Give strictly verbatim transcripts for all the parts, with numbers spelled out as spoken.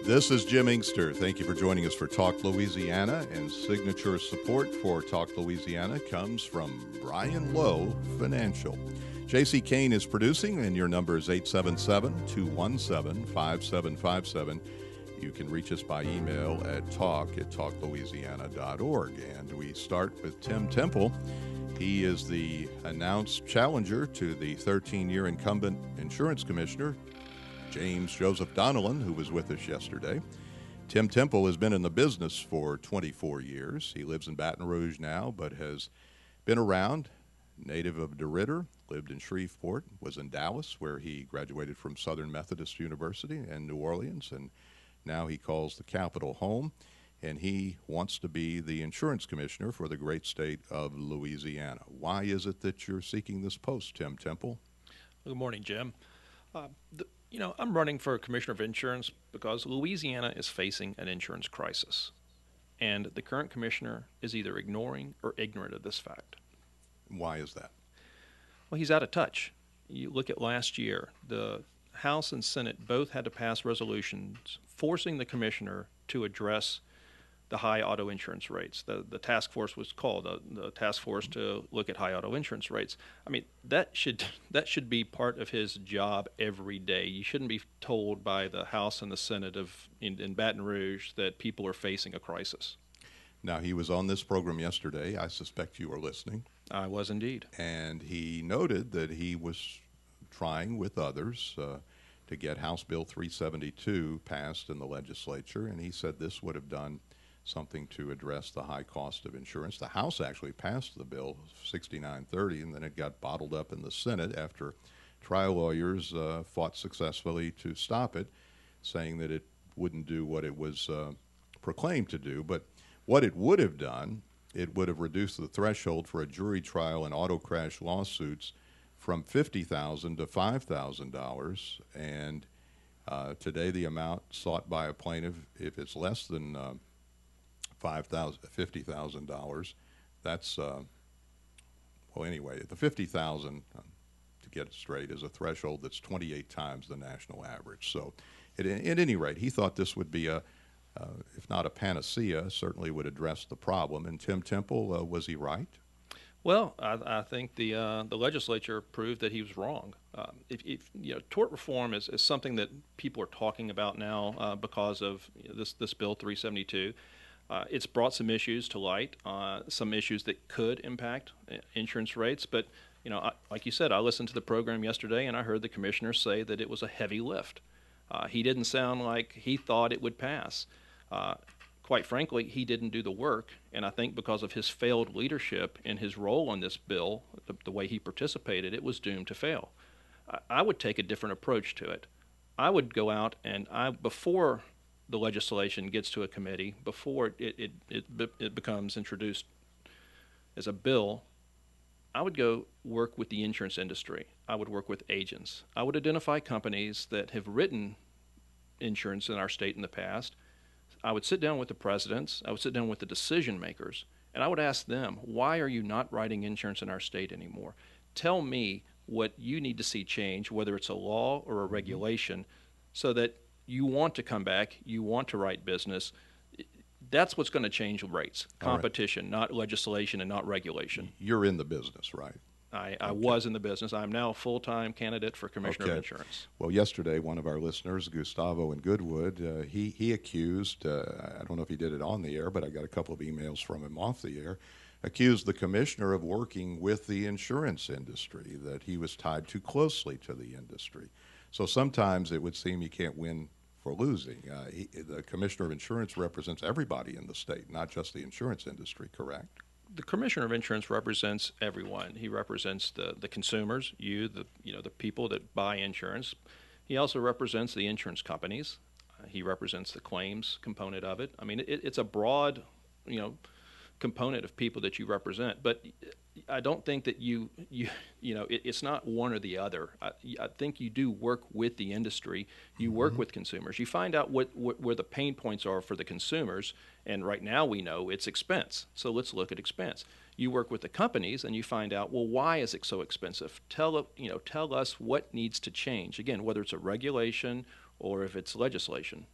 This is Jim Inkster. Thank you for joining us for Talk Louisiana, and signature support for Talk Louisiana comes from Brian Lowe Financial. J C Kane is producing, and your number is eight seven seven, two one seven, five seven five seven. You can reach us by email at talk at talk louisiana dot org. And we start with Tim Temple. He is the announced challenger to the thirteen-year incumbent insurance commissioner, James Joseph Donnellan, who was with us yesterday. Tim Temple has been in the business for twenty-four years. He lives in Baton Rouge now, but has been around, native of DeRidder, lived in Shreveport, was in Dallas, where he graduated from Southern Methodist University, and New Orleans, and now he calls the capital home, and he wants to be the insurance commissioner for the great state of Louisiana. Why is it that you're seeking this post, Tim Temple? Good morning, Jim. Uh, the, you know, I'm running for commissioner of insurance because Louisiana is facing an insurance crisis, and the current commissioner is either ignoring or ignorant of this fact. Why is that? Well, he's out of touch. You look at last year, the House and Senate both had to pass resolutions forcing the commissioner to address the high auto insurance rates. The the task force was called uh, the task force to look at high auto insurance rates. I mean, that should that should be part of his job every day. You shouldn't be told by the House and the Senate of in, in Baton Rouge that people are facing a crisis. Now, he was on this program yesterday. I suspect you were listening. I was indeed. And he noted that he was trying with others uh, to get House Bill three seventy-two passed in the legislature, and he said this would have done something to address the high cost of insurance. The House actually passed the bill sixty-nine thirty, and then it got bottled up in the Senate after trial lawyers uh, fought successfully to stop it, saying that it wouldn't do what it was uh, proclaimed to do. But what it would have done, it would have reduced the threshold for a jury trial in auto crash lawsuits from fifty thousand dollars to five thousand dollars, and uh, today the amount sought by a plaintiff, if it's less than uh, five thousand dollars, fifty thousand dollars, that's, uh, well, anyway, the fifty thousand dollars, to get it straight, is a threshold that's twenty-eight times the national average. So at, at any rate, he thought this would be a, uh, if not a panacea, certainly would address the problem. And Tim Temple, uh, was he right? Well, I, I think the uh, the legislature proved that he was wrong. Um, if, if you know, tort reform is, is something that people are talking about now uh, because of you know, this this bill three seventy-two. Uh, it's brought some issues to light, uh, some issues that could impact uh, insurance rates. But you know, I, like you said, I listened to the program yesterday, and I heard the commissioner say that it was a heavy lift. Uh, he didn't sound like he thought it would pass. Uh, Quite frankly, he didn't do the work, and I think because of his failed leadership in his role in this bill, the, the way he participated, it was doomed to fail. I, I would take a different approach to it. I would go out and I, before the legislation gets to a committee, before it, it, it, it becomes introduced as a bill, I would go work with the insurance industry. I would work with agents. I would identify companies that have written insurance in our state in the past. I would sit down with the presidents, I would sit down with the decision makers, and I would ask them, why are you not writing insurance in our state anymore? Tell me what you need to see change, whether it's a law or a regulation, so that you want to come back, you want to write business. That's what's going to change rates, competition, right, not legislation and not regulation. You're in the business, right? I, I okay. was in the business. I'm now a full-time candidate for Commissioner okay. of Insurance. Well, yesterday, one of our listeners, Gustavo in Goodwood, uh, he, he accused, uh, I don't know if he did it on the air, but I got a couple of emails from him off the air, accused the commissioner of working with the insurance industry, that he was tied too closely to the industry. So sometimes it would seem you can't win for losing. Uh, he, the commissioner of insurance represents everybody in the state, not just the insurance industry, correct? The commissioner of insurance represents everyone. He represents the, the consumers, you, the you know the people that buy insurance. He also represents the insurance companies. Uh, he represents the claims component of it. I mean, it, it's a broad, you know, component of people that you represent. But I don't think that you you you know it, it's not one or the other. I, I think you do work with the industry. You work mm-hmm. with consumers. You find out what, what where the pain points are for the consumers. And right now we know it's expense. So let's look at expense. You work with the companies and you find out, well, why is it so expensive? Tell you know tell us what needs to change. Again, whether it's a regulation or if it's legislation.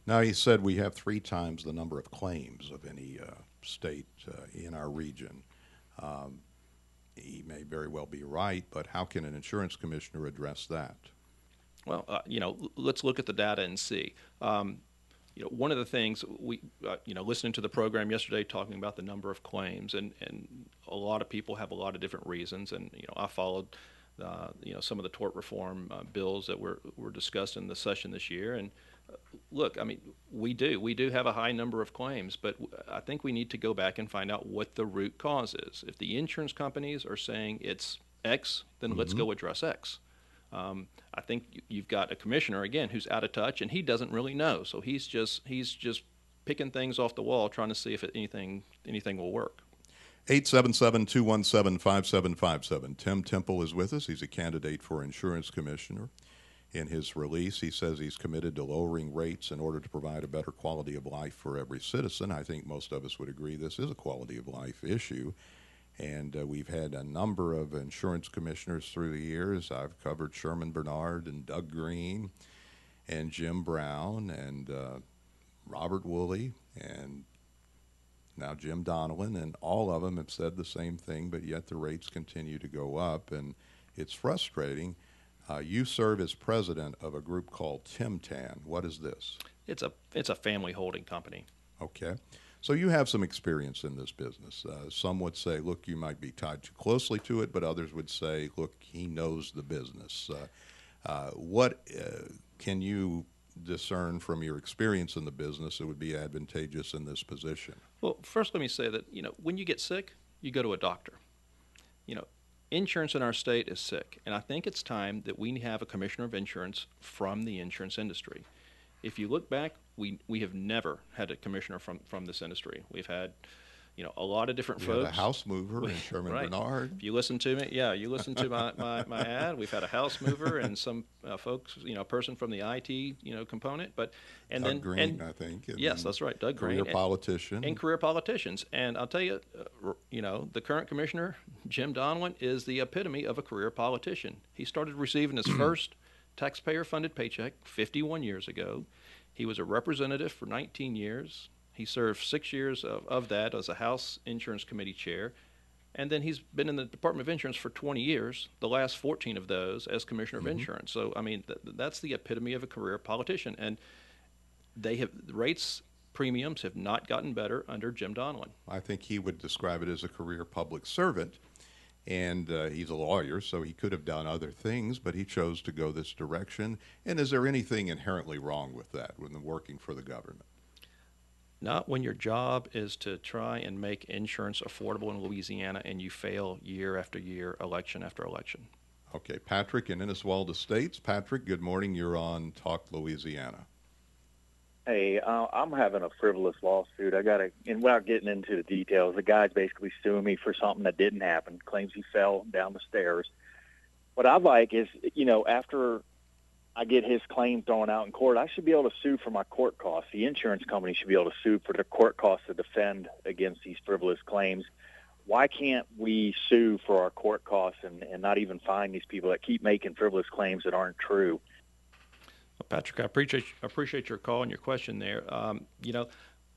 Now, he said we have three times the number of claims of any uh, state uh, in our region. Um, he may very well be right, but how can an insurance commissioner address that? Well, uh, you know, l- let's look at the data and see. Um, you know, one of the things we, uh, you know, listening to the program yesterday, talking about the number of claims, and, and a lot of people have a lot of different reasons. And you know, I followed, uh, you know, some of the tort reform uh, bills that were were discussed in the session this year. And uh, look, I mean, we do we do have a high number of claims, but I think we need to go back and find out what the root cause is. If the insurance companies are saying it's X, then mm-hmm. let's go address X. Um, I think you've got a commissioner again who's out of touch, and he doesn't really know. So he's just he's just picking things off the wall, trying to see if it, anything anything will work. eight seven seven, two one seven, five seven five seven. Tim Temple is with us. He's a candidate for insurance commissioner. In his release, he says he's committed to lowering rates in order to provide a better quality of life for every citizen. I think most of us would agree this is a quality of life issue. And uh, we've had a number of insurance commissioners through the years. I've covered Sherman Bernard and Doug Green and Jim Brown and uh, Robert Woolley and now Jim Donnellan, and all of them have said the same thing, but yet the rates continue to go up, and it's frustrating. Uh, you serve as president of a group called TimTan. What is this? It's a it's a family holding company. Okay. So you have some experience in this business. Uh, some would say, look, you might be tied too closely to it, but others would say, look, he knows the business. Uh, uh, what uh, can you discern from your experience in the business that would be advantageous in this position? Well, first let me say that, you know, when you get sick, you go to a doctor. You know, insurance in our state is sick, and I think it's time that we have a commissioner of insurance from the insurance industry. If you look back, we we have never had a commissioner from, from this industry. We've had, you know, a lot of different we folks. Had a house mover in Sherman right. Bernard. If you listen to me, yeah, you listen to my, my, my ad. We've had a house mover and some uh, folks, you know, a person from the I T, you know, component. But and Doug then Green, and, I think. And yes, that's right, Doug career Green, politician. and, and career politicians. And I'll tell you, uh, you know, the current commissioner, Jim Donnellan, is the epitome of a career politician. He started receiving his first taxpayer-funded paycheck fifty-one years ago. He was a representative for nineteen years. He served six years of, of that as a House Insurance Committee chair. And then he's been in the Department of Insurance for twenty years, the last fourteen of those as Commissioner mm-hmm. of Insurance. So, I mean, th- that's the epitome of a career politician. And they have rates, premiums have not gotten better under Jim Donnellan. I think he would describe it as a career public servant. And uh, he's a lawyer, so he could have done other things, but he chose to go this direction. And is there anything inherently wrong with that when working for the government? Not when your job is to try and make insurance affordable in Louisiana and you fail year after year, election after election. Okay, Patrick in Inniswalda Estates. Patrick, good morning. You're on Talk Louisiana. Hey, uh, I'm having a frivolous lawsuit. I got to, and without getting into the details, the guy's basically suing me for something that didn't happen, claims he fell down the stairs. What I'd like is, you know, after I get his claim thrown out in court, I should be able to sue for my court costs. The insurance company should be able to sue for the court costs to defend against these frivolous claims. Why can't we sue for our court costs and, and not even fine these people that keep making frivolous claims that aren't true? Well, Patrick, I appreciate appreciate your call and your question there. Um, you know,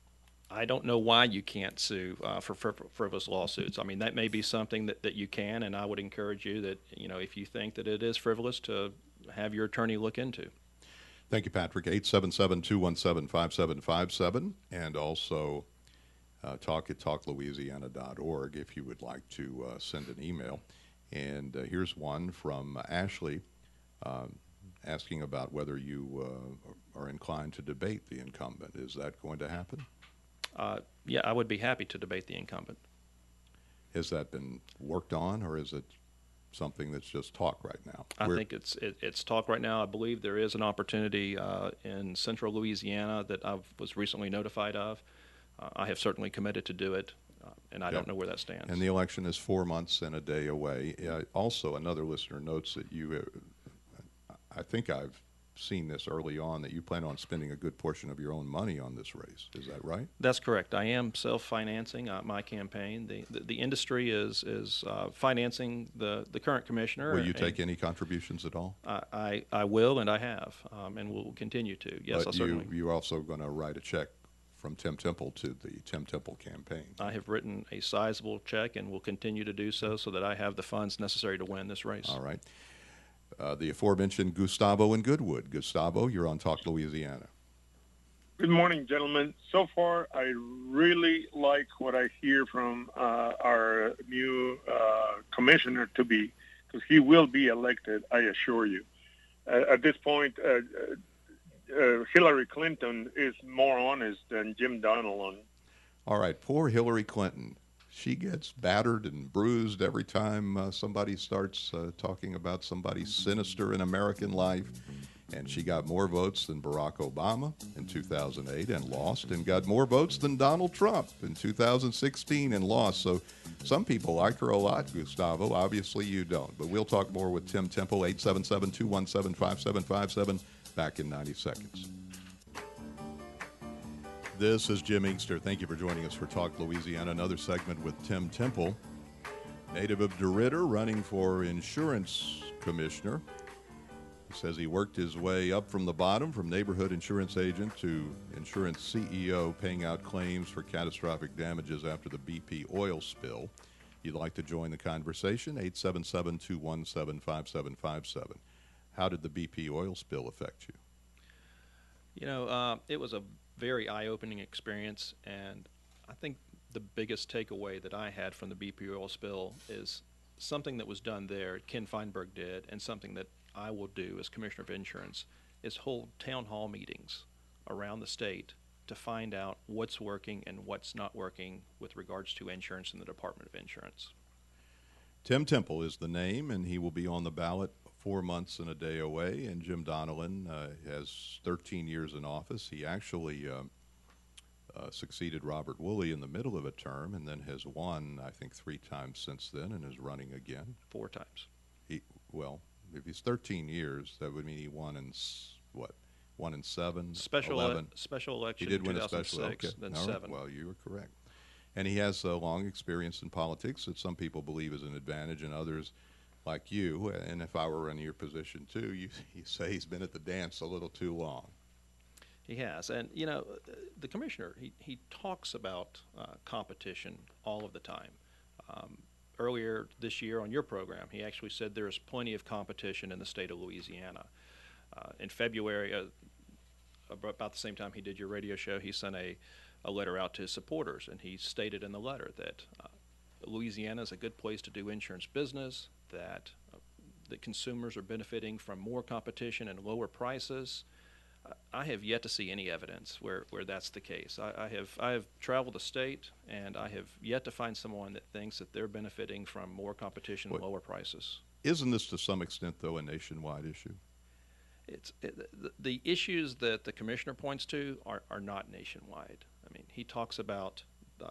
I don't know why you can't sue uh, for friv- frivolous lawsuits. I mean, that may be something that, that you can, and I would encourage you that, you know, if you think that it is frivolous, to have your attorney look into. Thank you, Patrick. eight seven seven, two one seven, five seven five seven, and also uh, talk at talk louisiana dot org if you would like to uh, send an email. And uh, here's one from uh, Ashley. Um, asking about whether you uh, are inclined to debate the incumbent. Is that going to happen? Uh, yeah, I would be happy to debate the incumbent. Has that been worked on, or is it something that's just talk right now? I We're, think it's it, it's talk right now. I believe there is an opportunity uh, in central Louisiana that I was recently notified of. Uh, I have certainly committed to do it, uh, and I yeah. don't know where that stands. And the election is four months and a day away. Uh, also, another listener notes that you... Uh, I think I've seen this early on, that you plan on spending a good portion of your own money on this race. Is that right? That's correct. I am self-financing uh, my campaign. The, the the industry is is uh, financing the, the current commissioner. Will you take any contributions at all? I, I, I will, and I have, um, and will continue to. Yes, but I'll you, certainly. You're also going to write a check from Tim Temple to the Tim Temple campaign. I have written a sizable check and will continue to do so, so that I have the funds necessary to win this race. All right. Uh, the aforementioned Gustavo in Goodwood. Gustavo, you're on Talk Louisiana. Good morning, gentlemen. So far, I really like what I hear from uh, our new uh, commissioner to be, because he will be elected, I assure you. Uh, at this point, uh, uh, Hillary Clinton is more honest than Jim Donelon. All right, poor Hillary Clinton. She gets battered and bruised every time uh, somebody starts uh, talking about somebody sinister in American life. And she got more votes than Barack Obama in two thousand eight and lost, and got more votes than Donald Trump in two thousand sixteen and lost. So some people like her a lot, Gustavo. Obviously you don't. But we'll talk more with Tim Temple, eight seven seven, two one seven, five seven five seven, back in ninety seconds. This is Jim Inkster. Thank you for joining us for Talk Louisiana, another segment with Tim Temple, native of DeRidder, running for insurance commissioner. He says he worked his way up from the bottom, from neighborhood insurance agent to insurance C E O, paying out claims for catastrophic damages after the B P oil spill. You'd like to join the conversation, eight seven seven, two one seven, five seven five seven. How did the B P oil spill affect you? You know, uh, it was a very eye-opening experience, and I think the biggest takeaway that I had from the B P oil spill is something that was done there, Ken Feinberg did, and something that I will do as Commissioner of Insurance, is hold town hall meetings around the state to find out what's working and what's not working with regards to insurance in the Department of Insurance. Tim Temple is the name, and he will be on the ballot four months and a day away. And Jim Donelon uh, has thirteen years in office. He actually uh, uh, succeeded Robert Woolley in the middle of a term, and then has won, I think, three times since then, and is running again. Four times. He well, if he's thirteen years, that would mean he won in s- what? One in seven, Special eleven. ele- special election He did in win a two thousand special. six, Okay. then All right. seven. Well, you were correct. And he has a long experience in politics that some people believe is an advantage, and others, like you, and if I were in your position too, you, you say he's been at the dance a little too long. He has. And, you know, the commissioner, he, he talks about uh, competition all of the time. Um, earlier this year on your program, he actually said there is plenty of competition in the state of Louisiana. Uh, in February, uh, about the same time he did your radio show, he sent a, a letter out to his supporters, and he stated in the letter that uh, Louisiana is a good place to do insurance business, that uh, that consumers are benefiting from more competition and lower prices. Uh, I have yet to see any evidence where, where that's the case. I, I have I have traveled the state, and I have yet to find someone that thinks that they're benefiting from more competition and What- lower prices. Isn't this to some extent, though, a nationwide issue? It's it, the, the issues that the commissioner points to are, are not nationwide. I mean, he talks about uh,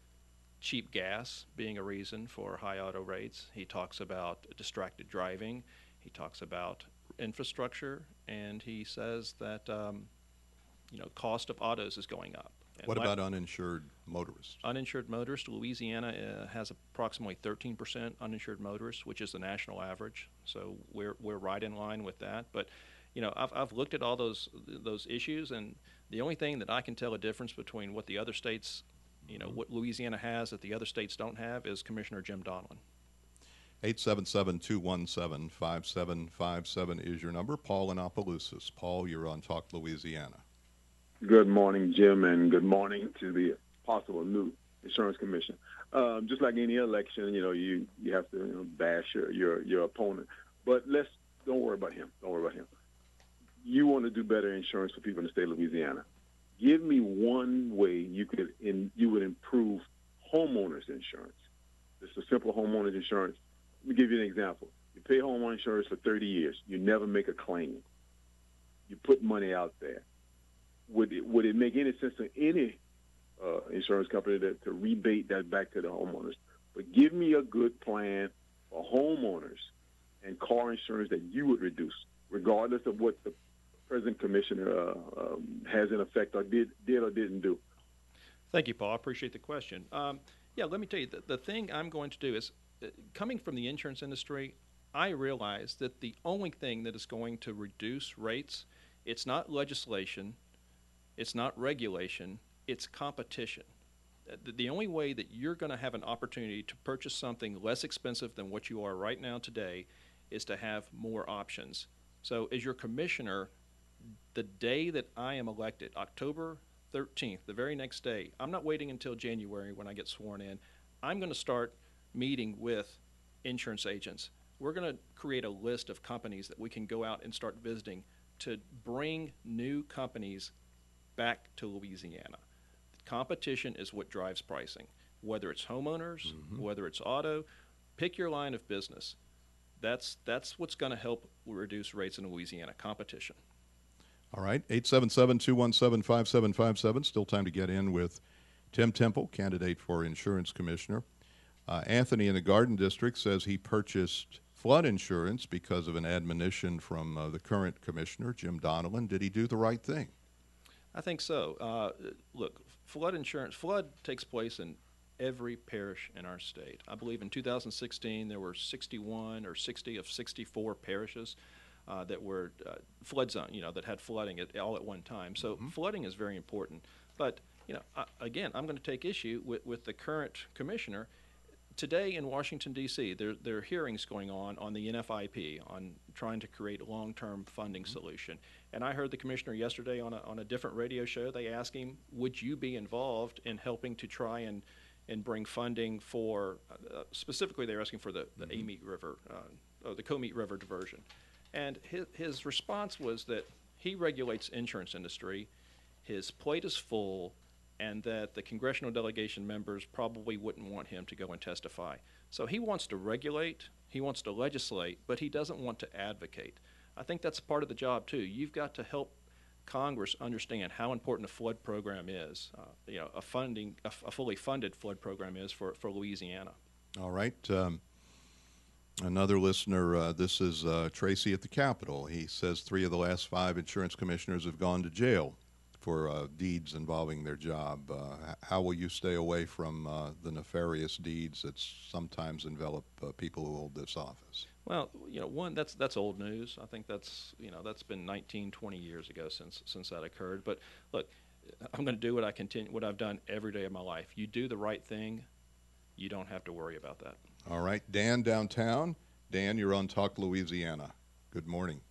cheap gas being a reason for high auto rates. He talks about distracted driving. He talks about infrastructure, and he says that um, you know cost of autos is going up. And What la- about uninsured motorists? uninsured motorists? Louisiana uh, has approximately thirteen percent uninsured motorists, which is the national average. So we're we're right in line with that. But you know, I've I've looked at all those those issues, and the only thing that I can tell a difference between what the other states, you know, what Louisiana has that the other states don't have is Commissioner Jim Donelon. eight seven seven, two one seven, five seven five seven is your number. Paul in Opelousas. Paul, you're on Talk Louisiana. Good morning, Jim, and good morning to the possible new insurance commission. Um, just like any election, you know, you, you have to you know, bash your, your your opponent. But let's don't worry about him. Don't worry about him. You want to do better insurance for people in the state of Louisiana. Give me one way you could in, you would improve homeowners insurance. Just a simple homeowners insurance. Let me give you an example. You pay homeowner insurance for thirty years. You never make a claim. You put money out there. Would it, would it make any sense to any uh, insurance company to, to rebate that back to the homeowners? But give me a good plan for homeowners and car insurance that you would reduce, regardless of what the present commissioner uh, um, has in effect or did, did or didn't do? Thank you, Paul. I appreciate the question. Um, yeah, let me tell you, the, the thing I'm going to do is, uh, coming from the insurance industry, I realize that the only thing that is going to reduce rates, it's not legislation, it's not regulation, it's competition. The, the only way that you're going to have an opportunity to purchase something less expensive than what you are right now today is to have more options. So as your commissioner, the day that I am elected, October thirteenth, the very next day, I'm not waiting until January when I get sworn in. I'm going to start meeting with insurance agents. We're going to create a list of companies that we can go out and start visiting to bring new companies back to Louisiana. Competition is what drives pricing, whether it's homeowners, mm-hmm. whether it's auto. Pick your line of business. That's, that's what's going to help reduce rates in Louisiana, competition. All right, eight seven seven, two one seven, five seven five seven. Still time to get in with Tim Temple, candidate for insurance commissioner. Uh, Anthony in the Garden District says he purchased flood insurance because of an admonition from uh, the current commissioner, Jim Donnellan. Did he do the right thing? I think so. Uh, look, flood insurance, flood takes place in every parish in our state. I believe in two thousand sixteen there were sixty-one or sixty of sixty-four parishes uh, that were uh, flood zone, you know, that had flooding at, all at one time. So mm-hmm. flooding is very important. But, you know, I, again, I'm going to take issue with, with the current commissioner. Today in Washington, D C, there, there are hearings going on on the N F I P, on trying to create a long-term funding mm-hmm. solution. And I heard the commissioner yesterday on a, on a different radio show. They asked him, would you be involved in helping to try and, and bring funding for, uh, specifically they're asking for the, the mm-hmm. Amite River, uh, or the Comite River diversion. And his, his response was that he regulates insurance industry, his plate is full, and that the congressional delegation members probably wouldn't want him to go and testify. So he wants to regulate, he wants to legislate, but he doesn't want to advocate. I think that's part of the job too. You've got to help Congress understand how important a flood program is, uh, you know, a funding, a, a fully funded flood program is for, for Louisiana. All right. Um, another listener, uh, this is uh, Tracy at the Capitol. He says three of the last five insurance commissioners have gone to jail for uh, deeds involving their job. Uh, how will you stay away from uh, the nefarious deeds that sometimes envelop uh, people who hold this office? Well, you know, one, that's that's old news. I think that's, you know, that's been nineteen, twenty years ago since since that occurred. But look, I'm going to do what I continue, what I've done every day of my life. You do the right thing, you don't have to worry about that. All right, Dan downtown. Dan, you're on Talk Louisiana. Good morning.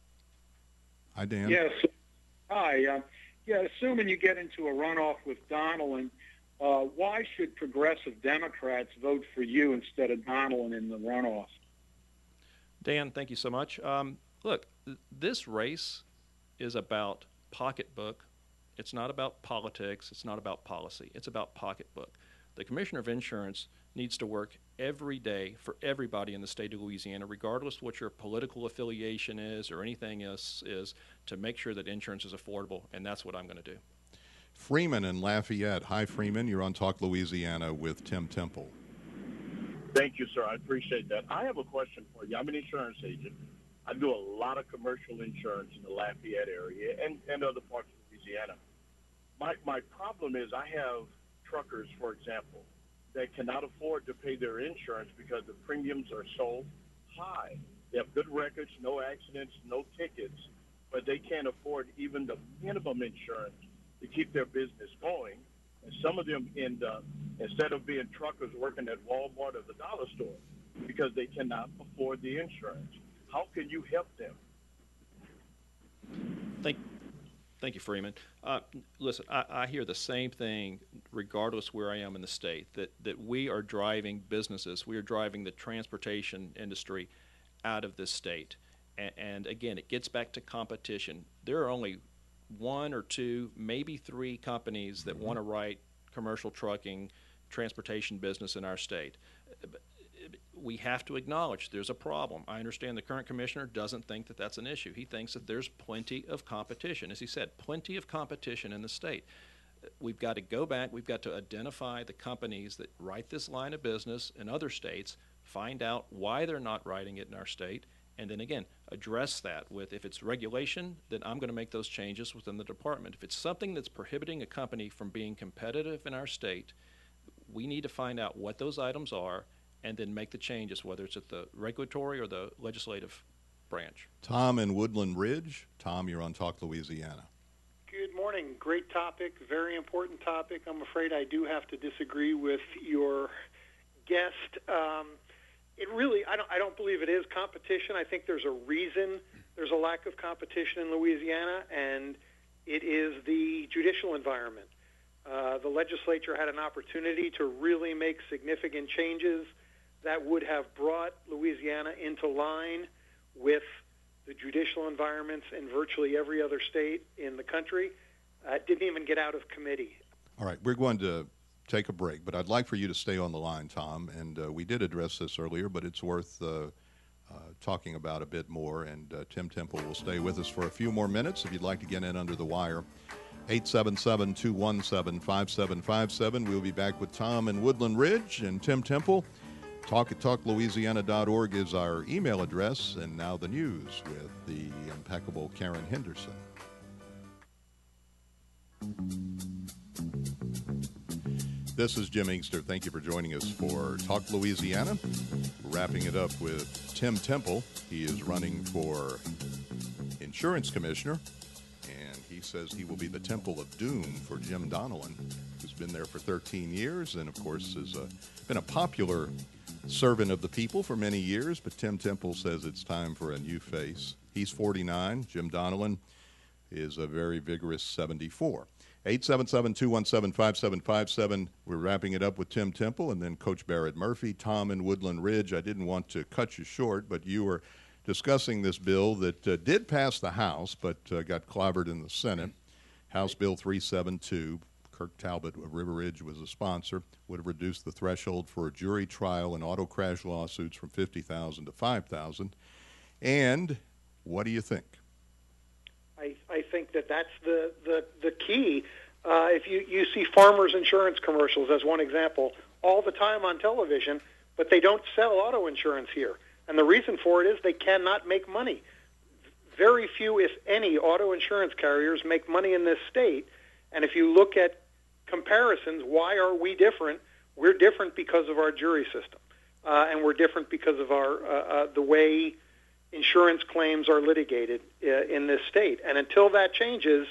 Hi, Dan. Yes. Hi. Uh, yeah, assuming you get into a runoff with Donnellan, uh, why should progressive Democrats vote for you instead of Donnellan in the runoff? Dan, thank you so much. Um, look, th- this race is about pocketbook. It's not about politics. It's not about policy. It's about pocketbook. The Commissioner of Insurance needs to work every day for everybody in the state of Louisiana, regardless of what your political affiliation is or anything else is, to make sure that insurance is affordable, and that's what I'm going to do. Freeman in Lafayette. Hi, Freeman. You're on Talk Louisiana with Tim Temple. Thank you, sir. I appreciate that. I have a question for you. I'm an insurance agent. I do a lot of commercial insurance in the Lafayette area and, and other parts of Louisiana. My, my problem is I have truckers, for example, that cannot afford to pay their insurance because the premiums are so high. They have good records, no accidents, no tickets, but they can't afford even the minimum insurance to keep their business going. And some of them end up, instead of being truckers, working at Walmart or the dollar store because they cannot afford the insurance. How can you help them? Thank, thank you, Freeman. Uh, listen, I, I hear the same thing regardless where I am in the state, that, that we are driving businesses, we are driving the transportation industry out of this state. And, and again, it gets back to competition. There are only one or two, maybe three companies that mm-hmm. want to write commercial trucking, transportation business in our state. We have to acknowledge there's a problem. I understand the current commissioner doesn't think that that's an issue. He thinks that there's plenty of competition. As he said, plenty of competition in the state. We've got to go back. We've got to identify the companies that write this line of business in other states, find out why they're not writing it in our state, And then again, address that with, if it's regulation, then I'm going to make those changes within the department. If it's something that's prohibiting a company from being competitive in our state, we need to find out what those items are and then make the changes, whether it's at the regulatory or the legislative branch. Tom in Woodland Ridge. Tom, you're on Talk Louisiana. Good morning. Great topic, very important topic. I'm afraid I do have to disagree with your guest. Um, It really, I don't, I don't believe it is competition. I think there's a reason there's a lack of competition in Louisiana, and it is the judicial environment. Uh, the legislature had an opportunity to really make significant changes that would have brought Louisiana into line with the judicial environments in virtually every other state in the country. Uh, it didn't even get out of committee. All right, we're going to take a break, but I'd like for you to stay on the line, Tom. And uh, we did address this earlier, but it's worth uh, uh, talking about a bit more. And uh, Tim Temple will stay with us for a few more minutes if you'd like to get in under the wire. eight seven seven, two one seven, five seven five seven. We'll be back with Tom in Woodland Ridge and Tim Temple. Talk at talk louisiana dot org is our email address. And now the news with the impeccable Karen Henderson. This is Jim Inkster. Thank you for joining us for Talk Louisiana. Wrapping it up with Tim Temple. He is running for insurance commissioner, and he says he will be the Temple of Doom for Jim Donelon, who's been there for thirteen years and, of course, has uh, been a popular servant of the people for many years. But Tim Temple says it's time for a new face. He's forty-nine. Jim Donelon is a very vigorous seventy-four. eight seven seven, two one seven, five seven five seven. We're wrapping it up with Tim Temple and then Coach Barrett Murphy. Tom in Woodland Ridge. I didn't want to cut you short, but you were discussing this bill that uh, did pass the House but uh, got clobbered in the Senate. House Bill three seventy-two. Kirk Talbot of River Ridge was a sponsor. Would have reduced the threshold for a jury trial in auto crash lawsuits from fifty thousand dollars to five thousand dollars. And what do you think? I, I think that that's the, the, the key. Uh, if you, you see farmers insurance commercials as one example all the time on television, but they don't sell auto insurance here. And the reason for it is they cannot make money. Very few, if any, auto insurance carriers make money in this state. And if you look at comparisons, why are we different? We're different because of our jury system. Uh, and we're different because of our uh, uh, the way insurance claims are litigated uh, in this state. And until that changes,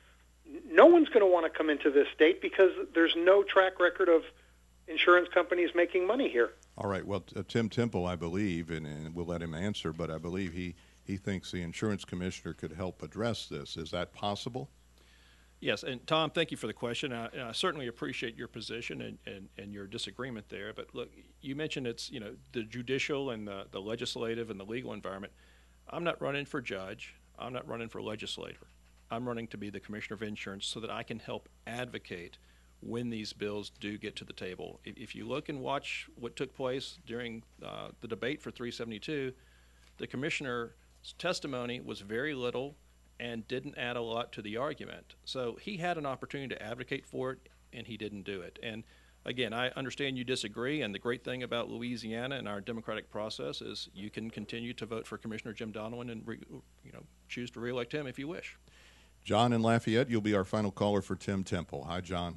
no one's going to want to come into this state because there's no track record of insurance companies making money here. All right. Well, uh, Tim Temple, I believe, and, and we'll let him answer, but I believe he, he thinks the insurance commissioner could help address this. Is that possible? Yes, and Tom, thank you for the question. I, I certainly appreciate your position and, and, and your disagreement there. But look, you mentioned it's, you know, the judicial and the, the legislative and the legal environment. I'm not running for judge. I'm not running for legislator. I'm running to be the commissioner of insurance so that I can help advocate when these bills do get to the table. If, if you look and watch what took place during uh, the debate for three seventy-two, the commissioner's testimony was very little and didn't add a lot to the argument. So he had an opportunity to advocate for it, and he didn't do it. And again, I understand you disagree, and the great thing about Louisiana and our democratic process is you can continue to vote for Commissioner Jim Donelon and re, you know choose to reelect him if you wish. John in Lafayette, you'll be our final caller for Tim Temple. Hi, John.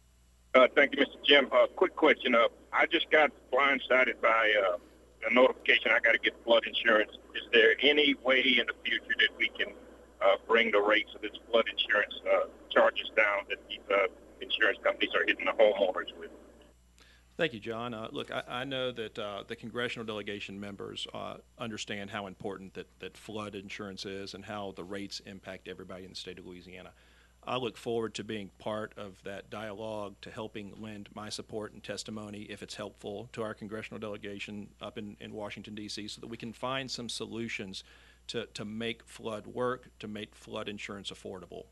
Uh, thank you, Mister Jim. Uh, quick question. Uh, I just got blindsided by uh, a notification I got to get flood insurance. Is there any way in the future that we can Uh, bring the rates of this flood insurance uh, charges down that these uh, insurance companies are hitting the homeowners with? Thank you, John. Uh, look, I, I know that uh, the congressional delegation members uh, understand how important that, that flood insurance is and how the rates impact everybody in the state of Louisiana. I look forward to being part of that dialogue, to helping lend my support and testimony, if it's helpful, to our congressional delegation up in, in Washington, D C, so that we can find some solutions to, to make flood work, to make flood insurance affordable.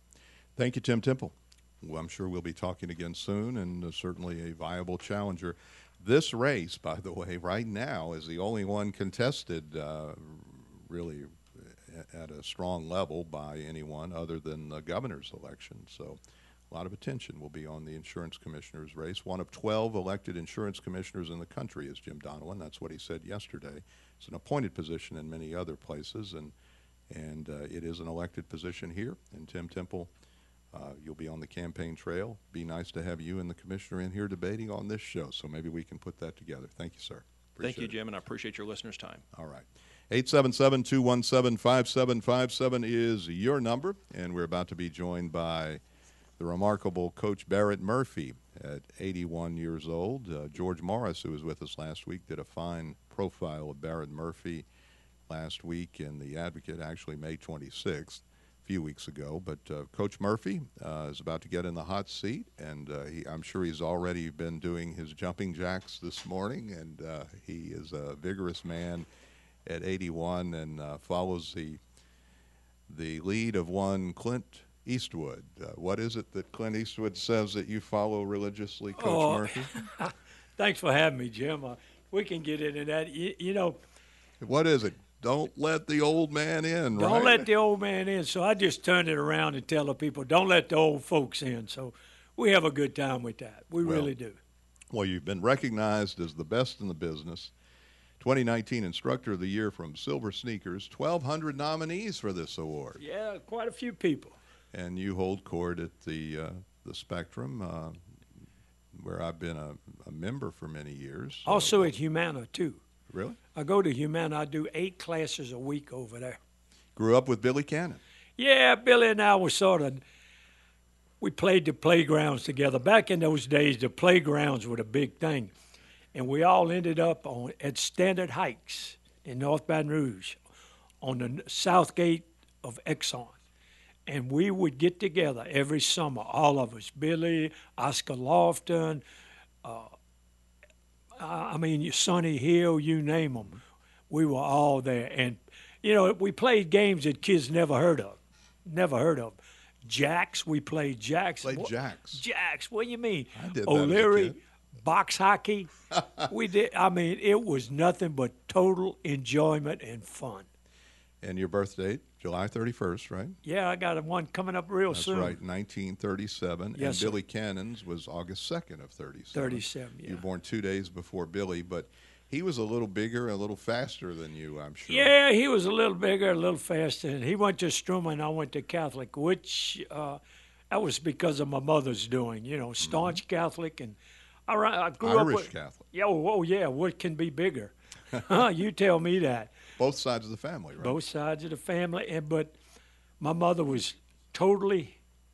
Thank you, Tim Temple. Well, I'm sure we'll be talking again soon, and uh, certainly a viable challenger. This race, by the way, right now is the only one contested uh, really at a strong level by anyone other than the governor's election. So a lot of attention will be on the insurance commissioner's race. One of twelve elected insurance commissioners in the country is Jim Donovan. That's what he said yesterday. It's an appointed position in many other places, and and uh, it is an elected position here. And Tim Temple, uh, you'll be on the campaign trail. Be nice to have you and the commissioner in here debating on this show, so maybe we can put that together. Thank you, sir. Appreciate Thank you, it. Jim, and I appreciate your listeners' time. All right. eight seven seven, two one seven, five seven five seven is your number, and we're about to be joined by the remarkable Coach Barrett Murphy at eighty-one years old. Uh, George Morris, who was with us last week, did a fine profile of Barrett Murphy last week in The Advocate, actually May twenty-sixth, a few weeks ago. But uh, Coach Murphy uh, is about to get in the hot seat, and uh, he, I'm sure he's already been doing his jumping jacks this morning, and uh, he is a vigorous man at eighty-one and uh, follows the the lead of one Clint Eastwood. Uh, what is it that Clint Eastwood says that you follow religiously, Coach Oh, Murphy? Thanks for having me, Jim. Uh, we can get into that. You, you know, What is it? Don't let the old man in, don't right? let the old man in. So I just turn it around and tell the people, don't let the old folks in. So we have a good time with that. We Well, really do. Well, you've been recognized as the best in the business. twenty nineteen Instructor of the Year from Silver Sneakers. twelve hundred nominees for this award. Yeah, quite a few people. And you hold court at the uh, the Spectrum, uh, where I've been a, a member for many years. Also at Humana, too. Really? I go to Humana. I do eight classes a week over there. Grew up with Billy Cannon. Yeah, Billy and I were sort of, we played the playgrounds together. Back in those days, the playgrounds were the big thing. And we all ended up on at Standard Hikes in North Baton Rouge on the south gate of Exxon. And we would get together every summer, all of us, Billy, Oscar Lofton, uh, I mean, Sonny Hill, you name them. We were all there. And, you know, we played games that kids never heard of. Never heard of. Jacks, we played jacks. Played What- jacks. Jacks, what do you mean? I did that as a O'Leary, kid. box hockey. we did. I mean, it was nothing but total enjoyment and fun. And your birth date, July thirty-first, right? Yeah, I got one coming up real That's soon. right, nineteen thirty-seven. Yes, and sir. Billy Cannon's was August second of thirty-seven. thirty-seven, yeah. You were born two days before Billy, but he was a little bigger, a little faster than you, I'm sure. Yeah, he was a little bigger, a little faster. And he went to Strummer, and I went to Catholic, which uh, that was because of my mother's doing. You know, staunch Mm-hmm. Catholic, and I, I grew Irish up with, Catholic. Yeah, oh, oh yeah, what can be bigger? Huh, you tell me that. Both sides of the family, right? Both sides of the family, and but my mother was totally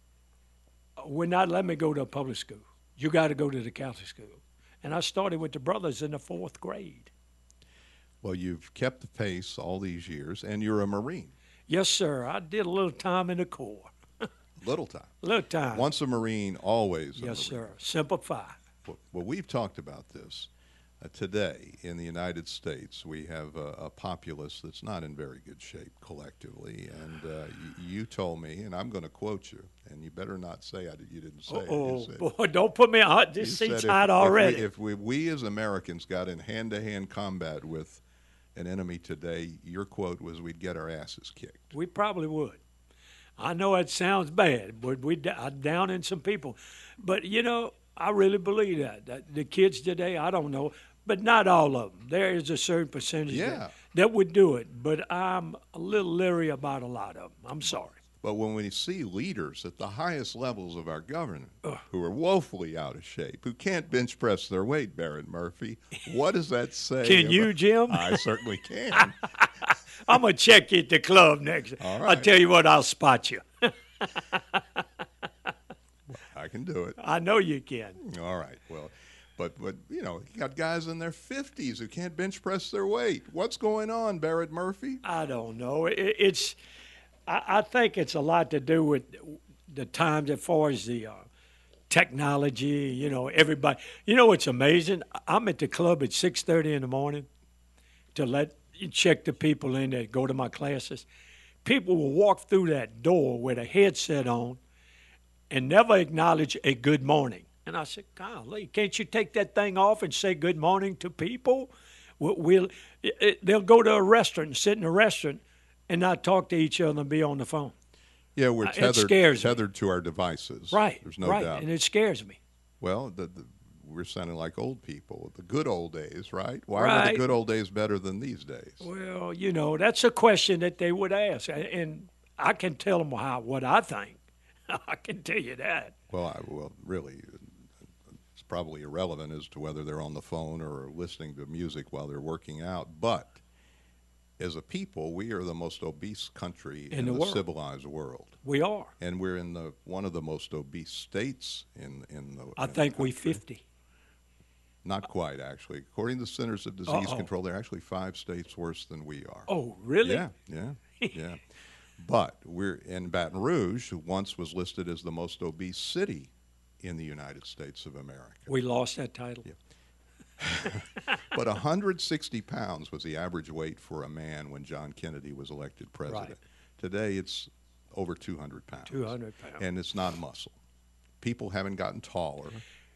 would not let me go to a public school. You got to go to the Catholic school, and I started with the brothers in the fourth grade. Well, you've kept the pace all these years, and you're a Marine. Yes, sir. I did a little time in the Corps. Little time. Little time. Once a Marine, always a Yes, Marine. sir. Simple five. Well, well, we've talked about this. Uh, today in the United States, we have a, a populace that's not in very good shape collectively. And uh, y- you told me, and I'm going to quote you, and you better not say I did, you didn't say it. You Oh, said- boy, don't put me on. you This said seat's if- hot already. If, we, if we, we as Americans got in hand-to-hand combat with an enemy today, your quote was, we'd get our asses kicked. We probably would. I know it sounds bad, but we I'm down in some people. But, you know, I really believe that. that. The kids today, I don't know, but not all of them. There is a certain percentage Yeah. that, that would do it. But I'm a little leery about a lot of them. I'm sorry. But when we see leaders at the highest levels of our government who are woefully out of shape, who can't bench press their weight, Barrett Murphy, what does that say? Can you, about- Jim? I certainly can. I'm going to check you at the club next. All I'll right. tell you what, I'll spot you. I can do it. I know you can. All right. Well, but, but you know, you got guys in their fifties who can't bench press their weight. What's going on, Barrett Murphy? I don't know. It, it's, I, I think it's a lot to do with the times as far as the uh, technology. You know, everybody. You know what's amazing? I'm at the club at six thirty in the morning to let you check the people in that go to my classes. People will walk through that door with a headset on and never acknowledge a good morning. And I said, golly, can't you take that thing off and say good morning to people? We'll, we'll, it, they'll go to a restaurant and sit in a restaurant and not talk to each other and be on the phone. Yeah, we're Uh, it tethered, scares me. tethered to our devices. Right, There's no right, doubt. and it scares me. Well, the, the, we're sounding like old people. The good old days, right? Why were Right. the good old days better than these days? Well, you know, that's a question that they would ask, a- and I can tell them how what I think. I can tell you that. Well, I, well, really, it's probably irrelevant as to whether they're on the phone or listening to music while they're working out. But as a people, we are the most obese country in, In the the, world. civilized world, We are. and we're in the one of the most obese states in in the. I in the think we country. fifty. Not quite, actually. According to the Centers of Disease Uh-oh. Control, there are actually five states worse than we are. Oh, really? Yeah, yeah, yeah. But we're in Baton Rouge, who once was listed as the most obese city in the United States of America. We lost that title. Yeah. But one hundred sixty pounds was the average weight for a man when John Kennedy was elected president. Right. Today, it's over two hundred pounds. two hundred pounds. And it's not muscle. People haven't gotten taller.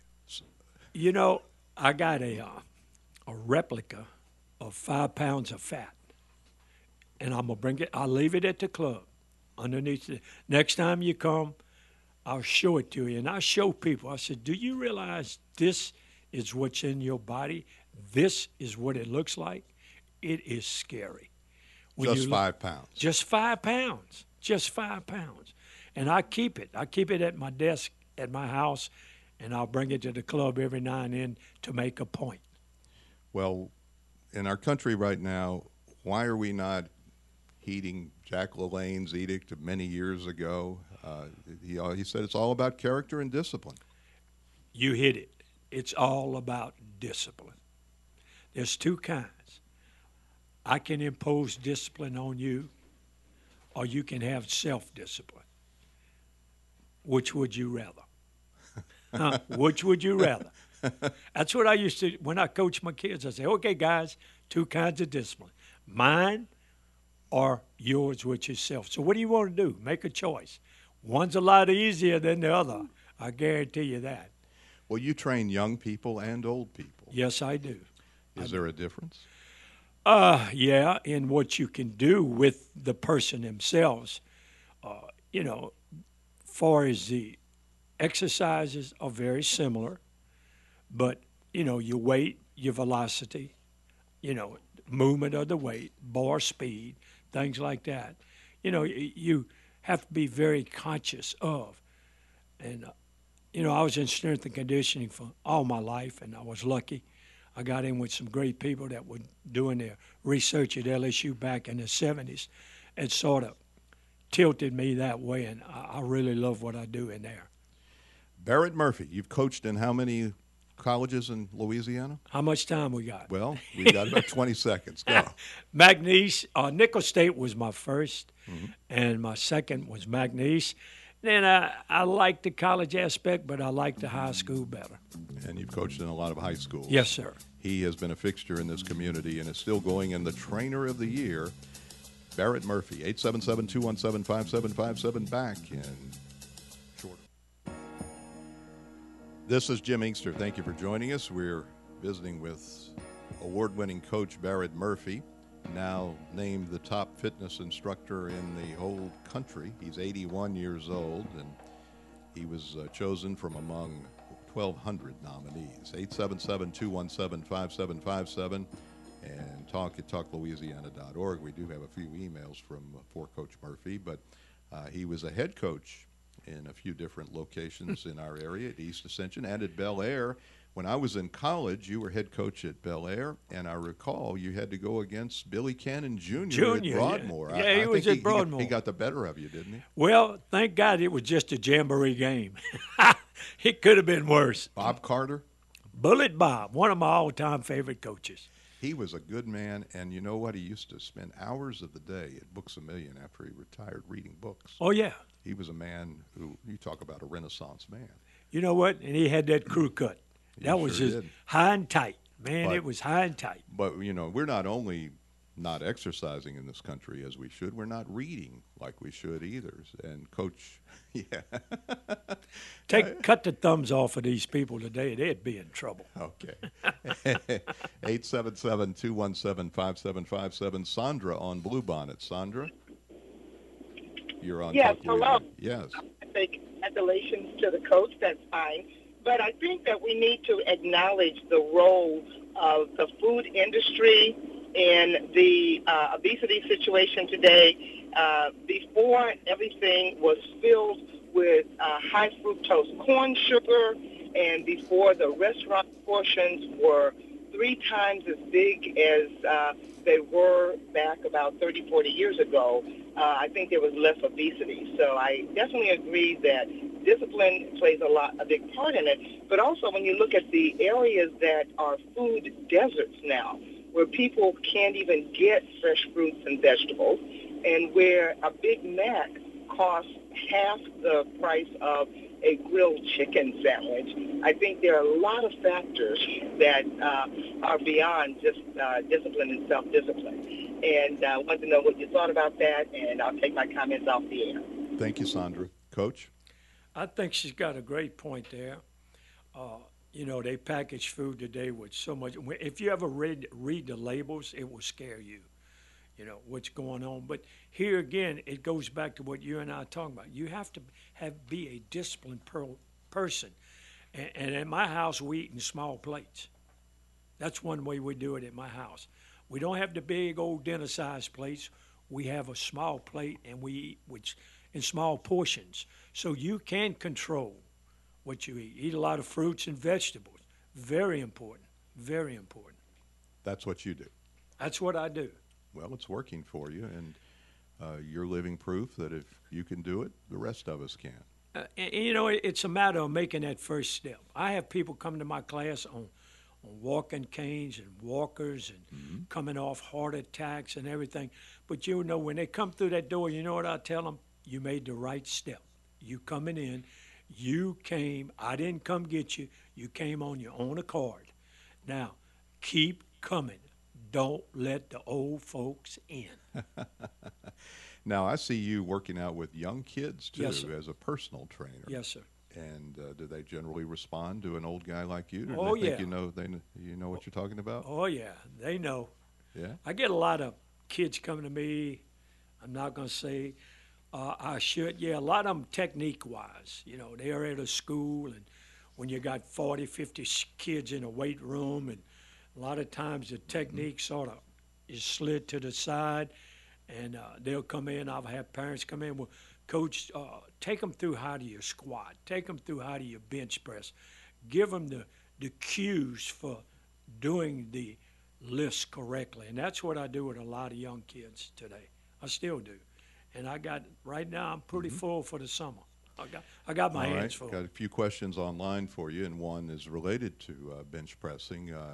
You know, I got a uh, a replica of five pounds of fat, and I'm gonna bring it. I'll leave it at the club, underneath. The, next time you come, I'll show it to you, and I show people. I said, "Do you realize this is what's in your body? This is what it looks like. It is scary." When Just you look- five pounds. Just five pounds. Just five pounds. And I keep it. I keep it at my desk at my house, and I'll bring it to the club every now and then to make a point. Well, in our country right now, why are we not heeding Jack LaLanne's edict of many years ago? Uh, he, he said it's all about character and discipline. You hit it. It's all about discipline. There's two kinds. I can impose discipline on you, or you can have self-discipline. Which would you rather? Huh? Which would you rather? That's what I used to, when I coach my kids, I say, okay, guys, two kinds of discipline. Mine or yours, which is self. So what do you want to do? Make a choice. One's a lot easier than the other. I guarantee you that. Well, you train young people and old people. Yes, I do. Is there a difference? Uh, yeah, in what you can do with the person themselves. Uh, you know, far as the exercises are very similar, but, you know, your weight, your velocity, you know, movement of the weight, bar speed, things like that. You know, y- you have to be very conscious of. And, uh, you know, I was in strength and conditioning for all my life, and I was lucky. I got in with some great people that were doing their research at L S U back in the seventies, and sort of tilted me that way, and I, I really love what I do in there. Barrett Murphy, you've coached in how many colleges in Louisiana? How much time we got? Well, we've got about twenty seconds. Go. McNeese, uh, Nickel State was my 1st and my second was McNeese. Then I, I like the college aspect, but I like the high school better. And you've coached in a lot of high schools. Yes, sir. He has been a fixture in this community and is still going in the Trainer of the Year. Barrett Murphy, eight seven seven, two one seven, five seven five seven, back in short. This is Jim Inkster. Thank you for joining us. We're visiting with award-winning coach Barrett Murphy, now named the top fitness instructor in the whole country. He's eighty-one years old, and he was uh, chosen from among twelve hundred nominees. eight seven seven, two one seven, five seven five seven and talk at talk louisiana dot org. We do have a few emails from uh, for Coach Murphy, but uh, he was a head coach in a few different locations in our area at East Ascension and at Bel Air. When I was in college, you were head coach at Bel Air, and I recall you had to go against Billy Cannon Junior, Junior, at Broadmoor. yeah. I- Yeah, he I was think at Broadmoor. He, got the better of you, didn't he? Well, thank God it was just a jamboree game. It could have been worse. Bob Carter, Bullet Bob, one of my all-time favorite coaches. he was a good man, and you know what? He used to spend hours of the day at Books A Million after he retired reading books. Oh, yeah. He was a man who, you talk about a Renaissance man. You know what? And he had that crew cut. He That was sure just did. high and tight. Man, But- it was high and tight. But, you know, we're not only not exercising in this country as we should, we're not reading like we should either. And Coach, yeah. Take cut the thumbs off of these people today. They'd be in trouble. Okay. eight seven seven, two one seven, five seven five seven. Sandra on Bluebonnet. Sandra? You're on Yes, Talk hello. Radio. Yes. I say congratulations to the coach. That's fine. But I think that we need to acknowledge the role of the food industry in the uh, obesity situation today. Uh, before, everything was filled with uh, high fructose corn sugar, and before the restaurant portions were three times as big as uh, they were back about thirty, forty years ago, uh, I think there was less obesity. So I definitely agree that discipline plays a lot, a big part in it. But also when you look at the areas that are food deserts now, where people can't even get fresh fruits and vegetables, and where a Big Mac costs half the price of a grilled chicken sandwich, I think there are a lot of factors that uh, are beyond just uh, discipline and self-discipline. And I uh, want to know what you thought about that, and I'll take my comments off the air. Thank you, Sandra. Coach? I think she's got a great point there. Uh, you know, they package food today with so much. If you ever read, read the labels, it will scare you. You know, what's going on. But here again, it goes back to what you and I are talking about. You have to have be a disciplined per, person. And, and at my house, we eat in small plates. That's one way we do it at my house. We don't have the big old dinner-sized plates. We have a small plate, and we eat which in small portions. So you can control what you eat. Eat a lot of fruits and vegetables. Very important. Very important. That's what you do. That's what I do. Well, it's working for you, and uh, you're living proof that if you can do it, the rest of us can. Uh, and, and, you know, it, it's a matter of making that first step. I have people come to my class on, on walking canes and walkers and mm-hmm. coming off heart attacks and everything. But, you know, when they come through that door, you know what I tell them? You made the right step. You coming in. You came. I didn't come get you. You came on your own accord. Now, keep coming. Don't let the old folks in. Now, I see you working out with young kids, too, yes, as a personal trainer. Yes, sir. And uh, do they generally respond to an old guy like you? Or oh, do they yeah. think you know, they, you know what you're talking about? Oh, yeah. They know. Yeah? I get a lot of kids coming to me. I'm not going to say uh, I should. Yeah, a lot of them technique-wise. You know, they're at a school, and when you got forty, fifty kids in a weight room, and a lot of times the technique sort of is slid to the side, and uh, they'll come in. I'll have parents come in. Well, Coach, uh, take them through how do you squat. Take them through how do you bench press. Give them the, the cues for doing the lifts correctly. And that's what I do with a lot of young kids today. I still do. And I got, right now, I'm pretty mm-hmm. full for the summer. I got, I got my All hands right. full. Got a few questions online for you, and one is related to uh, bench pressing. Uh,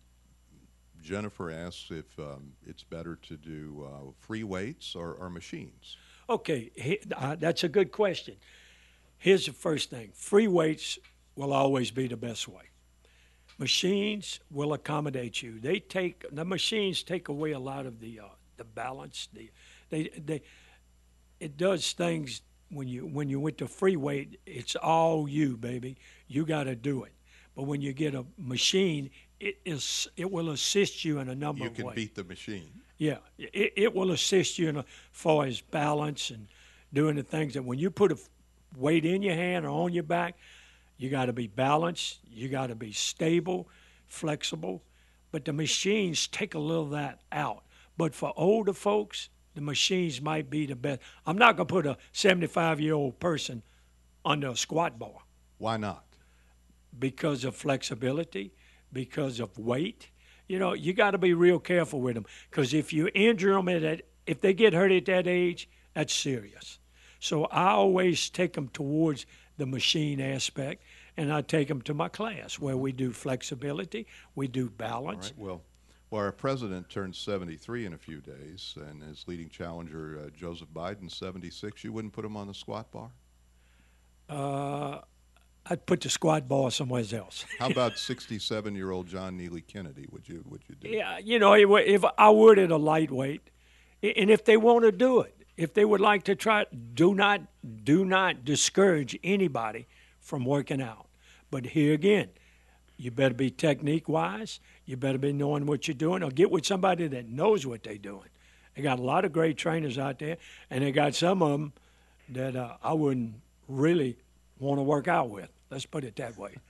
Jennifer asks if um, it's better to do uh, free weights or, or machines. Okay, he, uh, that's a good question. Here's the first thing. Free weights will always be the best way. Machines will accommodate you. They take the machines take away a lot of the uh, the balance. The they they it does things when you when you went to free weight. It's all you, baby. You got to do it. But when you get a machine, it is it will assist you in a number you of ways. You can beat the machine. Yeah, it, it will assist you in as far as balance and doing the things that when you put a weight in your hand or on your back, you got to be balanced, you got to be stable, flexible. But the machines take a little of that out. But for older folks, the machines might be the best. I'm not going to put a seventy-five-year-old person under a squat bar. Why not? Because of flexibility, because of weight. You know, you got to be real careful with them because if you injure them at that, if they get hurt at that age, that's serious. So I always take them towards the machine aspect, and I take them to my class where we do flexibility, we do balance. All right. Well, well, our president turns seventy-three in a few days, and his leading challenger, uh, Joseph Biden, seventy-six. You wouldn't put him on the squat bar? Uh, I'd put the squat bar somewhere else. How about sixty-seven-year-old John Neely Kennedy? Would you would you do? Yeah, you know, if I would at a lightweight, and if they want to do it, if they would like to try, do not do not discourage anybody from working out. But here again, you better be technique-wise. You better be knowing what you're doing, or get with somebody that knows what they're doing. They got a lot of great trainers out there, and they got some of them that uh, I wouldn't really want to work out with. Let's put it that way.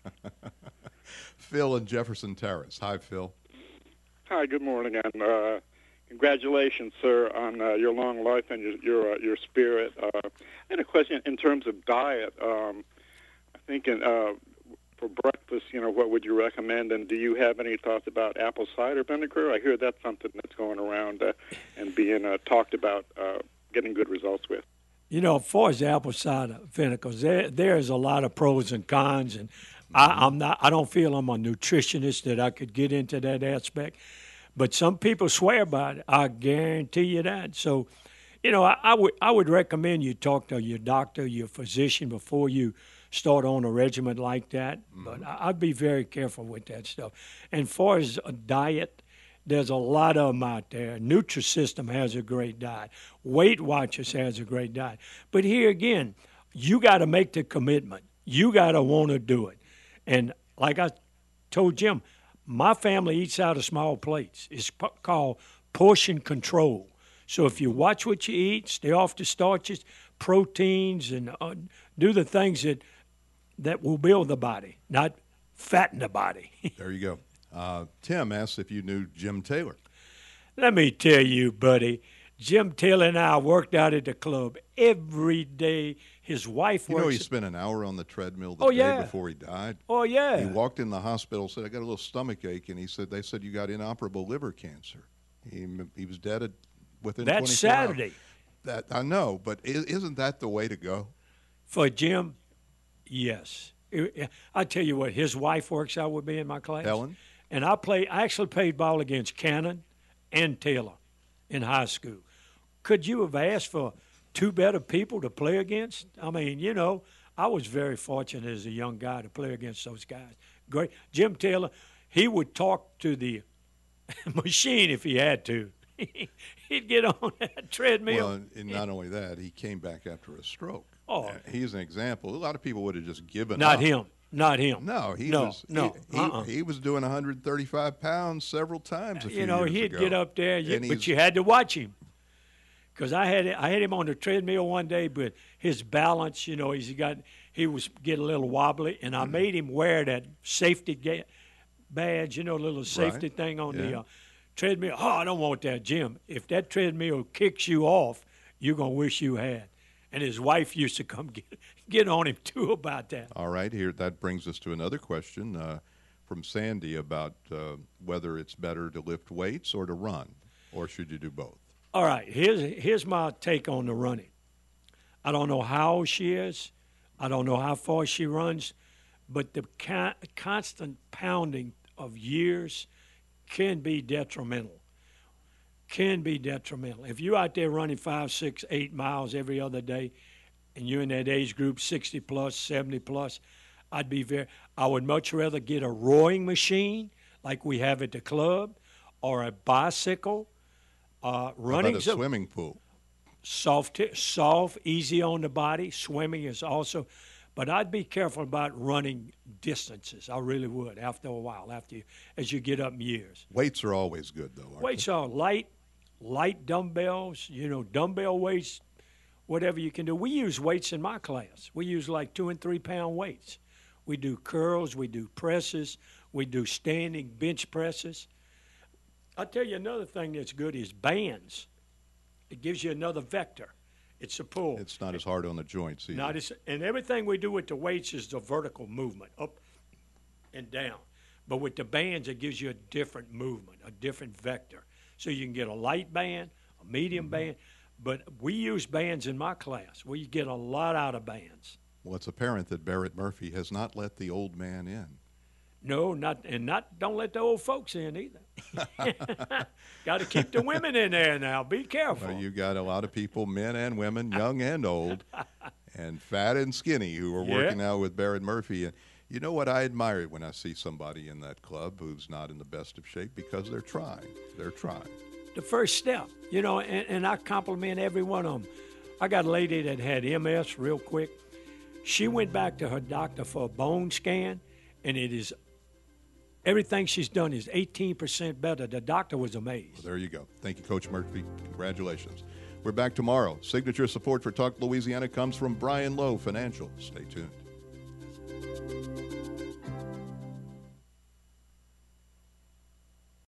Phil in Jefferson Terrace. Hi, Phil. Hi, good morning, and uh, congratulations, sir, on uh, your long life and your your, uh, your spirit. Uh, I had a question in terms of diet. Um, I think in, uh, for breakfast, you know, what would you recommend? And do you have any thoughts about apple cider vinegar? I hear that's something that's going around uh, and being uh, talked about, uh, getting good results with. You know, as far as the apple cider vinegar, there there's a lot of pros and cons, and I, I'm not. I don't feel I'm a nutritionist that I could get into that aspect. But some people swear by it. I guarantee you that. So, you know, I, I would I would recommend you talk to your doctor, your physician before you start on a regimen like that. Mm-hmm. But I, I'd be very careful with that stuff. And as far as a diet, there's a lot of them out there. Nutrisystem has a great diet. Weight Watchers has a great diet. But here again, you got to make the commitment. You got to want to do it. And like I told Jim, my family eats out of small plates. It's p- called portion control. So if you watch what you eat, stay off the starches, proteins, and uh, do the things that that will build the body, not fatten the body. There you go. Uh, Tim asked if you knew Jim Taylor. Let me tell you, buddy, Jim Taylor and I worked out at the club every day. His wife You works. know he spent an hour on the treadmill the Oh, day yeah. before he died. Oh, yeah. He walked in the hospital, said, I got a little stomach ache, and he said, they said you got inoperable liver cancer. He he was dead at, within That's twenty-four Saturday. hours. That I know, but is, isn't that the way to go? For Jim, yes. I tell you what, his wife works out with me in my class. Helen? And I play. I actually played ball against Cannon and Taylor in high school. Could you have asked for two better people to play against? I mean, you know, I was very fortunate as a young guy to play against those guys. Great. Jim Taylor, he would talk to the machine if he had to. He'd get on that treadmill. Well, and not only that, he came back after a stroke. Oh. Uh, he's an example. A lot of people would have just given Not up. him. Not him. No, he no, was no. he, uh-uh. he, he was doing one hundred thirty-five pounds several times a few You know, years he'd ago. get up there, you, And but he's- you had to watch him. Because I had I had him on the treadmill one day, but his balance, you know, he's got he was getting a little wobbly, and I made him wear that safety ga- badge, you know, little safety Right. thing on the Yeah. uh, treadmill. Oh, I don't want that, Jim. If that treadmill kicks you off, you're gonna wish you had. And his wife used to come get get on him too about that. All right, here that brings us to another question uh, from Sandy about uh, whether it's better to lift weights or to run, or should you do both? All right, here's here's my take on the running. I don't know how old she is. I don't know how far she runs, but the con- constant pounding of years can be detrimental. Can be detrimental. If you're out there running five, six, eight miles every other day, and you're in that age group, sixty plus, seventy plus, I'd be very. I would much rather get a rowing machine like we have at the club, or a bicycle. Uh, running How about a swimming pool? soft, soft, easy on the body. Swimming is also, but I'd be careful about running distances. I really would. After a while, after you, as you get up in years. Weights are always good, though. Aren't Weights are light, light dumbbells. You know, dumbbell weights, whatever you can do. We use weights in my class. We use like two and three pound weights. We do curls. We do presses. We do standing bench presses. I'll tell you another thing that's good is bands. It gives you another vector. It's a pull. they? It's not as hard on the joints either. Not as, and everything we do with the weights is the vertical movement, up and down. But with the bands, it gives you a different movement, a different vector. So you can get a light band, a medium Mm-hmm. band. But we use bands in my class. We get a lot out of bands. Well, it's apparent that Barrett Murphy has not let the old man in. No, not and not. Don't let the old folks in either. Got to keep the women in there now. Be careful. Well, you got a lot of people, men and women, young and old, and fat and skinny, who are Yeah. working out with Barrett Murphy. And you know what I admire when I see somebody in that club who's not in the best of shape, because they're trying. They're trying. The first step, you know, and, and I compliment every one of them. I got a lady that had M S real quick. She went back to her doctor for a bone scan, and it is everything she's done is eighteen percent better. The doctor was amazed. Well, there you go. Thank you, Coach Murphy. Congratulations. We're back tomorrow. Signature support for Talk Louisiana comes from Brian Lowe Financial. Stay tuned.